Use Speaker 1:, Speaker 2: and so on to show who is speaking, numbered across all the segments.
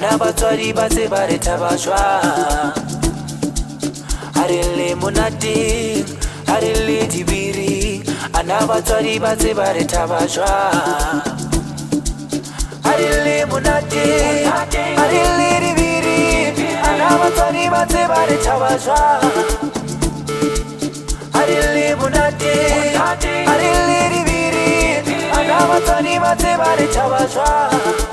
Speaker 1: ana batswadi ba tse ba re thaba jwang. Ha re le monate, ha re le dibiri, ana batswadi ba tse ba re thaba jwang. Ha re le monate, ha re le dibiri, ana batswadi ba tse ba re thaba jwang. Ha re le monate, ha re le dibiri, ana batswadi ba tse ba re thaba jwang.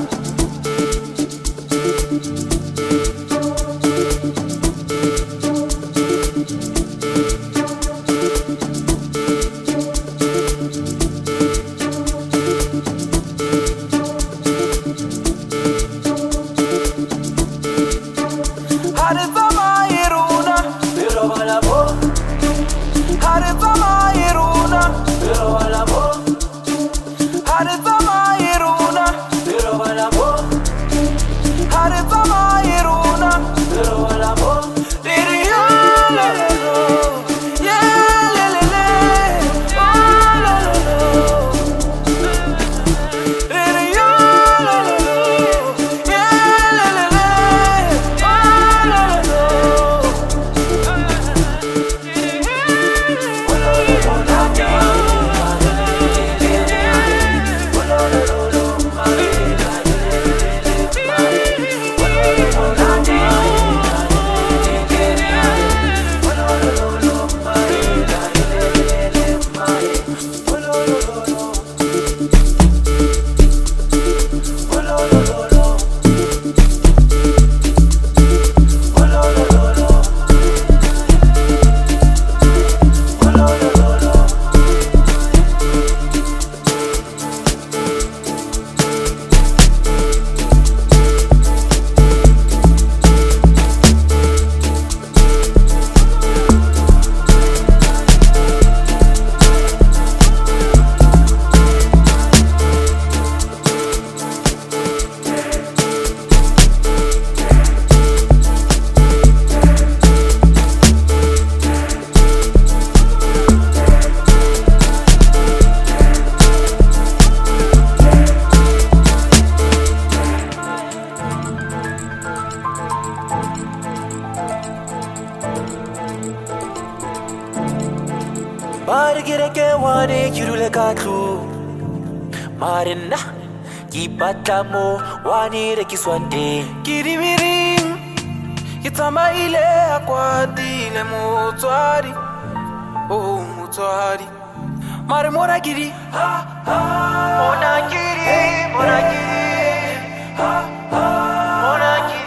Speaker 1: Mare kere ke wane kirule katlu Marina Kipata mo wane rekiswande
Speaker 2: Kiribiring Kitama ile akwatile mutwari Oh mutwari Mare mora kiri Ha ha Mona kiri Mona kiri Ha ha Mona kiri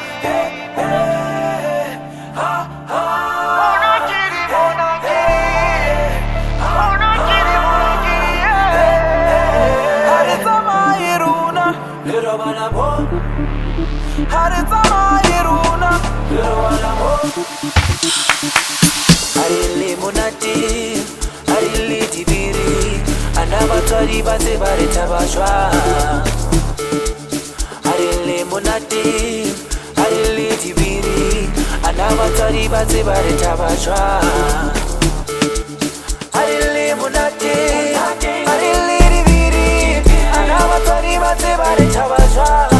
Speaker 1: Harile monate, harile dibiri, ana batswadi ba tse ba re thaba jwang. Harile monate, harile dibiri, ana batswadi ba tse ba re thaba jwang. Harile monate, harile dibiri, ana batswadi ba tse ba re thaba jwang.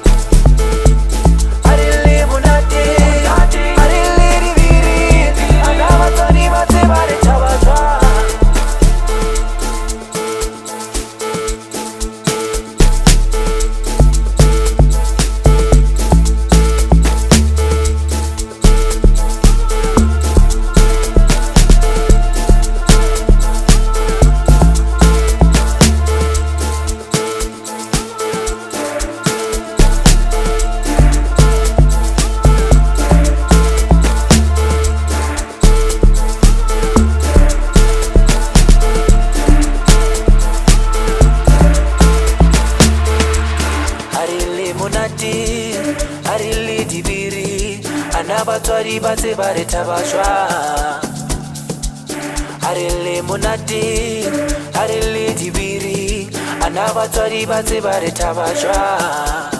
Speaker 1: Harile dibiri, ana batswadi ba tse ba re thaba jwang. Harile monate, harile dibiri, ana batswadi ba tse ba re thaba jwang.